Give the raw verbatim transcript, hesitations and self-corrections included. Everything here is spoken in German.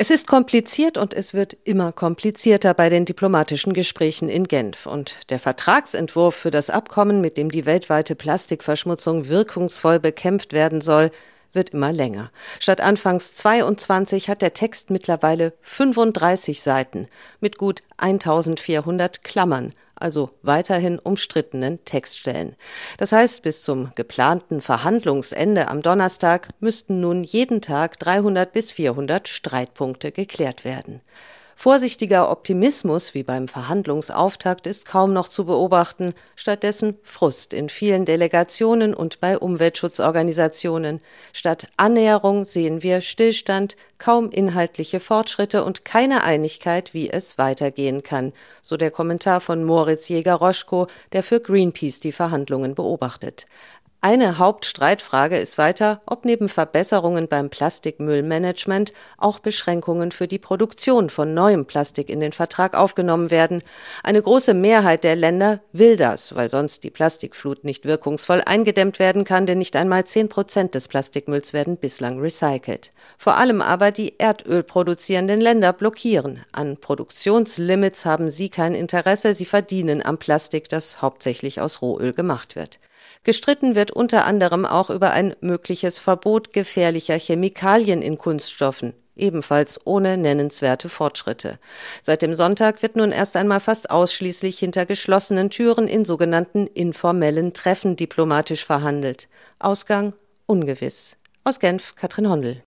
Es ist kompliziert und es wird immer komplizierter bei den diplomatischen Gesprächen in Genf. Und der Vertragsentwurf für das Abkommen, mit dem die weltweite Plastikverschmutzung wirkungsvoll bekämpft werden soll, wird immer länger. Statt anfangs zweiundzwanzig hat der Text mittlerweile fünfunddreißig Seiten mit gut eintausendvierhundert Klammern, also weiterhin umstrittenen Textstellen. Das heißt, bis zum geplanten Verhandlungsende am Donnerstag müssten nun jeden Tag dreihundert bis vierhundert Streitpunkte geklärt werden. Vorsichtiger Optimismus wie beim Verhandlungsauftakt ist kaum noch zu beobachten, stattdessen Frust in vielen Delegationen und bei Umweltschutzorganisationen. Statt Annäherung sehen wir Stillstand, kaum inhaltliche Fortschritte und keine Einigkeit, wie es weitergehen kann, so der Kommentar von Moritz Jäger-Roschko, der für Greenpeace die Verhandlungen beobachtet. Eine Hauptstreitfrage ist weiter, ob neben Verbesserungen beim Plastikmüllmanagement auch Beschränkungen für die Produktion von neuem Plastik in den Vertrag aufgenommen werden. Eine große Mehrheit der Länder will das, weil sonst die Plastikflut nicht wirkungsvoll eingedämmt werden kann, denn nicht einmal zehn Prozent des Plastikmülls werden bislang recycelt. Vor allem aber die erdölproduzierenden Länder blockieren. An Produktionslimits haben sie kein Interesse, sie verdienen am Plastik, das hauptsächlich aus Rohöl gemacht wird. Gestritten wird unter anderem auch über ein mögliches Verbot gefährlicher Chemikalien in Kunststoffen, ebenfalls ohne nennenswerte Fortschritte. Seit dem Sonntag wird nun erst einmal fast ausschließlich hinter geschlossenen Türen in sogenannten informellen Treffen diplomatisch verhandelt. Ausgang ungewiss. Aus Genf, Katrin Hondel.